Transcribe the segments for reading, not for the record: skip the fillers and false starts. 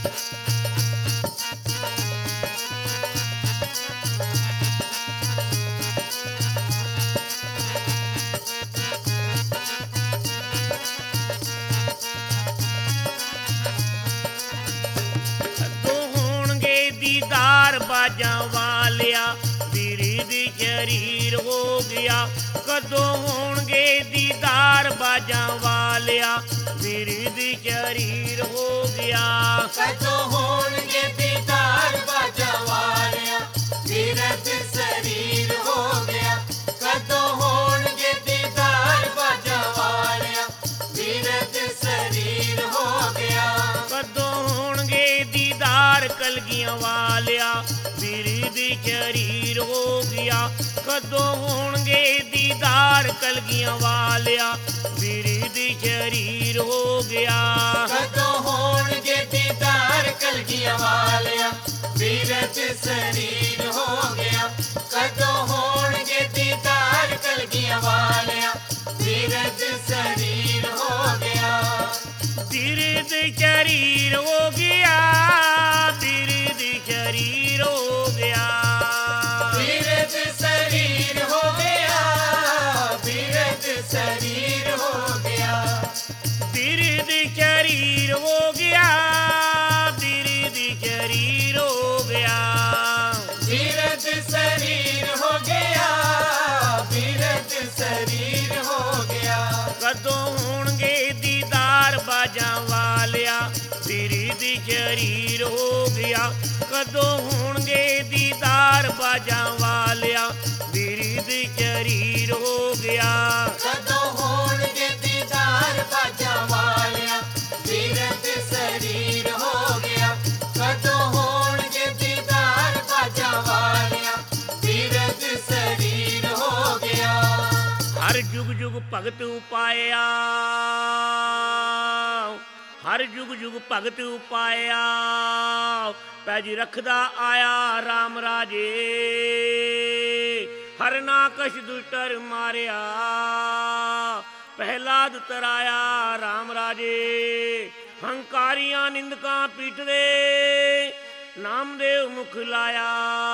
ਦੀਦਾਰ ਬਾਜਾਂ ਵਾਲਿਆ ਬਿਰਦ ਸ਼ਰੀਰ ਹੋ ਗਿਆ। ਕਦੋਂ ਹੋਣਗੇ ਦੀਦਾਰ ਬਾਜਾਂ ਵਾਲਿਆ ਬਿਰਦ ਸ਼ਰੀਰ ਹੋ ਗਿਆ। ਕਦੋਂ ਹੋਣਗੇ ਦੀਦਾਰ ਬਾਜਾਂ ਵਾਲਿਆ ਬਿਰਦ ਸਰੀਰ ਹੋ ਗਿਆ। ਕਦੋਂ ਹੋਣਗੇ ਦੀਦਾਰ ਬਾਜਾਂ ਵਾਲਿਆ ਬਿਰਦ ਸਰੀਰ ਹੋ ਗਿਆ। ਕਦੋਂ ਹੋਣਗੇ ਦੀਦਾਰ ਕਲਗੀਆਂ ਵਾਲਿਆ ਬਿਰਦ ਸ਼ਰੀਰ ਹੋ ਗਿਆ। ਕਦੋਂ ਹੋਣਗੇ ਦੀਦਾਰ ਕਲਗੀਆਂ ਵਾਲਿਆ ਬਿਰਦ ਸ਼ਰੀਰ ਹੋ ਗਿਆ। ਕਦੋਂ ਹੋਣਗੇ ਦੀਦਾਰ ਕਲਗੀਆਂ ਵਾਲਿਆ ਬਿਰਦ ਸਰੀਰ ਹੋ ਗਿਆ। ਕਦੋਂ ਹੋਣਗੇ ਦੀਦਾਰ ਕਲਗੀਆਂ ਵਾਲਿਆ ਬਿਰਦ ਸਰੀਰ ਹੋ ਗਿਆ। ਬਿਰਦ ਸ਼ਰੀਰ ਹੋ ਗਿਆ। ਬਿਰਦ ਸ਼ਰੀਰ ਹੋ ਗਿਆ। ਬਿਰਦ ਸਰੀਰ ਹੋ ਗਿਆ। ਬਿਰਦ ਸਰੀਰ ਹੋ ਗਿਆ। ਬਿਰਦ ਸ਼ਰੀਰ ਹੋ ਗਿਆ। ਬਿਰਦ ਸ਼ਰੀਰ ਹੋ ਗਿਆ। ਬਿਰਦ ਸਰੀਰ ਹੋ ਗਿਆ। ਬਿਰਦ ਸਰੀਰ ਹੋ ਗਿਆ। ਕਦੋਂ ਹੋਣਗੇ ਦੀਦਾਰ ਬਾਜਾਂ ਵਾਲਿਆ ਬਿਰਦ ਸ਼ਰੀਰ ਹੋ ਗਿਆ। ਕਦੋਂ ਹੋਣਗੇ ਦੀਦਾਰ ਬਾਜਾਂ ਵਾਲਿਆ ਬਿਰਦ ਸ਼ਰੀਰ ਹੋ ਗਿਆ। ਕਦੋਂ ਹੋਣਗੇ ਦੀਦਾਰ ਬਾਜਾਂ ਵਾਲਿਆ ਬਿਰਦ ਸਰੀਰ ਹੋ ਗਿਆ। ਕਦੋਂ ਹੋਣਗੇ ਦੀਦਾਰ ਬਾਜਾਂ ਵਾਲਿਆ ਬਿਰਦ ਸਰੀਰ ਹੋ ਗਿਆ। ਹਰ ਜੁਗ ਜੁਗ ਭਗਤ ਉਪਾਇਆ। ਹਰ ਜੁਗ ਜੁਗ ਭਗਤ ਉਪਾਇਆ। ਪੈਜ ਰੱਖਦਾ ਆਇਆ ਰਾਮ ਰਾਜੇ। ਹਰ ਨਾਕਸ਼ ਦੁਸ਼ਟਰ ਮਾਰਿਆ। ਪਹਿਲਾਦ ਤਰਾਇਆ ਰਾਮ ਰਾਜੇ। ਹੰਕਾਰੀਆਂ ਨਿੰਦਕਾਂ ਪੀਟਦੇ ਨਾਮਦੇਵ ਮੁਖ ਲਾਇਆ।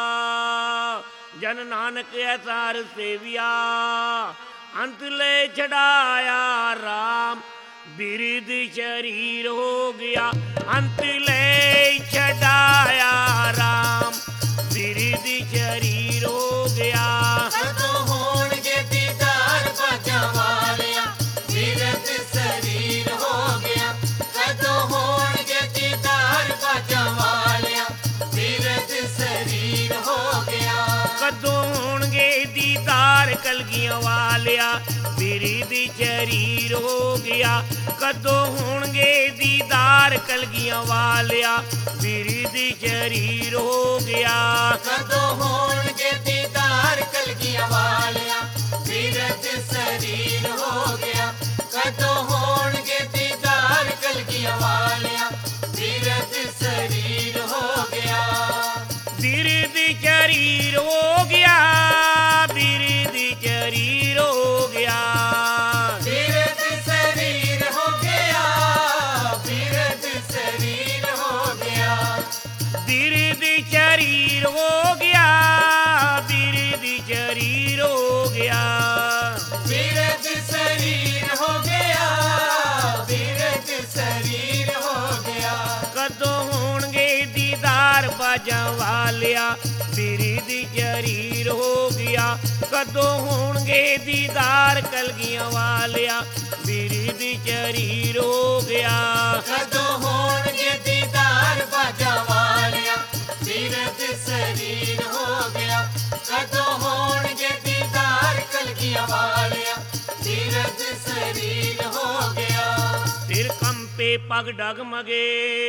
ਜਨ ਨਾਨਕ ਐਸਾਰ ਸੇਵਿਆ। ਅੰਤ ਲੈ ਛਡਾਇਆ ਰਾਮ ਬਿਰਦ ਸ਼ਰੀਰ ਹੋ ਗਿਆ। ਅੰਤ ਲੈ ਛਡਾਇਆ ਰਾਮ ਬਿਰਦ ਸ਼ਰੀਰ ਹੋ ਗਿਆ। ਕਦੋਂ ਹੋਣਗੇ ਦੀਦਾਰ ਬਾਜਾਂ ਵਾਲਿਆ ਬਿਰਦ ਸਰੀਰ ਹੋ ਗਿਆ। ਕਦੋਂ ਹੋਣਗੇ ਦੀਦਾਰ ਬਾਜਾਂ ਵਾਲਿਆ ਬਿਰਦ ਸਰੀਰ ਹੋ ਗਿਆ। ਕਦੋਂ ਹੋਣਗੇ ਦੀਦਾਰ ਕਲਗੀਆਂ ਵਾਲਿਆ ਬਿਰਦ ਸ਼ਰੀਰ ਹੋ ਗਿਆ। ਕਦੋਂ ਹੋਣਗੇ ਦੀਦਾਰ ਕਲਗੀਆਂ ਵਾਲਿਆ ਬਿਰਦ ਸ਼ਰੀਰ ਹੋ ਗਿਆ। ਕਦੋਂ ਹੋਣਗੇ ਦੀਦਾਰ ਕਲਗੀਆਂ ਵਾਲਿਆ ਬਿਰਦ ਸਰੀਰ ਹੋ ਗਿਆ। ਕਦੋਂ ਹੋਣਗੇ ਦੀਦਾਰ ਕਲਗੀਆਂ ਵਾਲਿਆ ਬਿਰਦ ਸਰੀਰ ਹੋ ਗਿਆ। ਬਿਰਦ ਸ਼ਰੀਰ ਹੋ ਗਿਆ। ਬਿਰਦ ਸ਼ਰੀਰ ਹੋ ਗਿਆ। ਬਿਰਦ ਸਰੀਰ ਹੋ ਗਿਆ। ਬਿਰਦ ਸਰੀਰ ਹੋ ਗਿਆ। ਬਿਰਦ ਸ਼ਰੀਰ ਹੋ ਗਿਆ। ਬਿਰਦ ਸ਼ਰੀਰ ਹੋ ਗਿਆ। ਬਿਰਦ ਸਰੀਰ ਹੋ ਗਿਆ। ਬਿਰਦ ਸਰੀਰ ਹੋ ਗਿਆ। ਕਦੋਂ ਹੋਣਗੇ ਦੀਦਾਰ ਬਾਜਾਂ ਵਾਲਿਆ ਬਿਰਦ ਸ਼ਰੀਰ ਹੋ ਗਿਆ। ਕਦੋਂ ਹੋਣਗੇ ਦੀਦਾਰ ਕਲਗੀਆਂ ਵਾਲਿਆ ਬਿਰਦ ਸ਼ਰੀਰ ਹੋ ਗਿਆ। ਕਦੋਂ ਹੋਣਗੇ ਦੀਦਾਰ ਬਾਜਾਂ ਵਾਲਿਆ ਬਿਰਦ ਸਰੀਰ ਹੋ ਗਿਆ। ਕਦੋਂ ਹੋਣਗੇ ਦੀਦਾਰ ਕਲਗੀਆਂ ਵਾਲਿਆ ਬਿਰਦ ਸਰੀਰ ਹੋ ਗਿਆ। ਸਿਰ ਕੰਪੇ ਪਗ ਡਗਮਗੇ।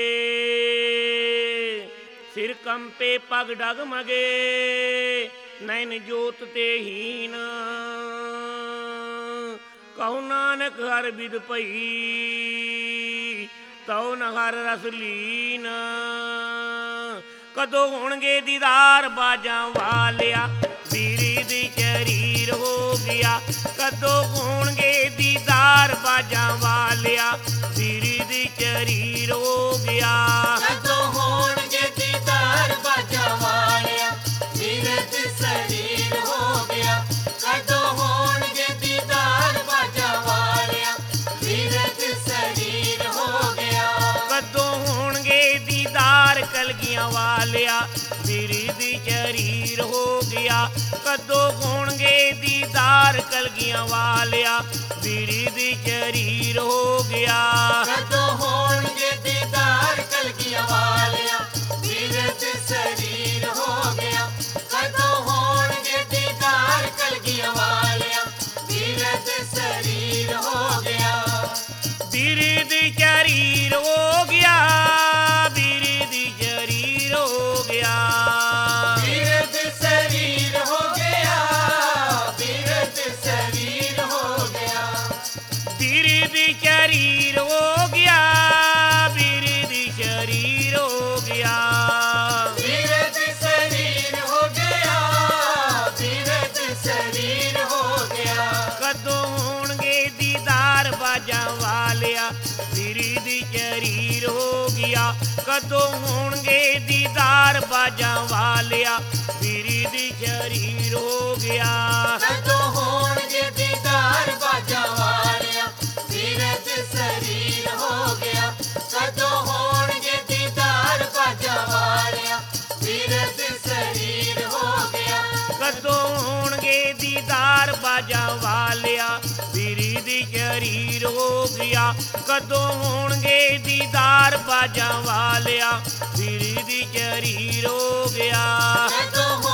ਸਿਰ ਕੰਪੇ ਪਗ ਡਗਮਗੇ। ਨੈਣ ਜੋਤ ਤੇ ਹੀਨ। ਕਹੋ ਨਾਨਕ ਹਰ ਬਿਦ ਭਈ ਤਉ ਨ ਹਰ ਰਸ ਲੀਨ। ਕਦੋਂ ਹੋਣਗੇ ਦੀਦਾਰ ਬਾਜਾਂ ਵਾਲਿਆ ਬਿਰਦ ਸ਼ਰੀਰ ਹੋ ਗਿਆ। ਕਦੋਂ ਹੋਣਗੇ ਦੀਦਾਰ ਬਾਜਾਂ ਵਾਲਿਆ ਬਿਰਦ ਸ਼ਰੀਰ ਹੋ ਗਿਆ। ਕਦੋਂ ਕਲਗੀਆਂ ਵਾਲਿਆ ਵੀਰੀ ਦੀ ਸ਼ਰੀਰ ਹੋ ਗਿਆ ਕਦੋਂ ਹੋਣਗੇ ਦੀਦਾਰ ਕਲਗੀਆਂ ਵਾਲਿਆ ਵੀਰੀ ਦੀ ਸ਼ਰੀਰ ਹੋ ਗਿਆ ਕਦੋਂ ਹੋਣਗੇ ਦੀਦਾਰ ਕਲਗੀਆਂ ਵਾਲਿਆ ਵੀਰ ਦੇ ਸਰੀਰ ਹੋ ਗਿਆ ਕਦੋਂ ਹੋਣਗੇ ਦੀਦਾਰ ਕਲਗੀਆਂ ਵਾਲਿਆ ਵੀਰ ਦੇ ਸਰੀਰ ਹੋ ਗਿਆ ਵੀਰੀ ਦੀ ਸ਼ਰੀਰ ਹੋ ਗਿਆ ਵੀਰੀ ਦੀ ਸ਼ਰੀਰ ਹੋ ਗਿਆ ਵੀਰ ਦੇ ਸਰੀਰ ਹੋ ਗਿਆ ਵੀਰ ਦੇ ਸਰੀਰ ਹੋ ਗਿਆ ਵੀਰੀ ਦੀ ਸ਼ਰੀਰ ਹੋ ਗਿਆ ਵੀਰੀ ਦੀ ਸ਼ਰੀਰ ਹੋ ਗਿਆ ਵੀਰ ਦੇ ਸਰੀਰ ਹੋ ਗਿਆ ਵੀਰ ਦੇ ਸਰੀਰ ਹੋ ਗਿਆ ਕਦੋਂ ਹੋਣਗੇ ਦੀਦਾਰ ਬਾਜਾਂ ਵਾਲਿਆ ਵੀਰੀ ਦੀ ਸ਼ਰੀਰ ਹੋ ਗਿਆ ਕਦੋਂ ਹੋਣਗੇ ਦੀਦਾਰ ਬਾਜਾਂ ਵਾਲਿਆ ਵੀਰੀ ਦੀ ਸ਼ਰੀਰ ਹੋ ਗਿਆ ਕਦੋਂ ਹੋਣਗੇ ਦੀਦਾਰ ਬਾਜਾਂ ਵਾਲਿਆ ਵੀਰ ਦੇ ਸਰੀਰ ਹੋ ਗਿਆ ਕਦੋਂ ਹੋਣਗੇ ਦੀਦਾਰ ਬਾਜਾਂ ਵਾਲਿਆ ਵੀਰ ਦੇ ਸਰੀਰ ਹੋ ਗਿਆ ਕਦੋਂ ਹੋਣਗੇ ਦੀਦਾਰ ਬਾਜਾਂ ਵਾਲਿਆ ਵੀਰੀ ਦੀ ਸ਼ਰੀਰ ਹੋ ਗਿਆ ਕਦੋਂ ਹੋਣਗੇ ਦੀਦਾਰ ਬਾਜਾਂ ਵਾਲਿਆ ਵੀਰੀ ਦੀ ਸ਼ਰੀਰ ਹੋ ਗਿਆ ਕਦੋਂ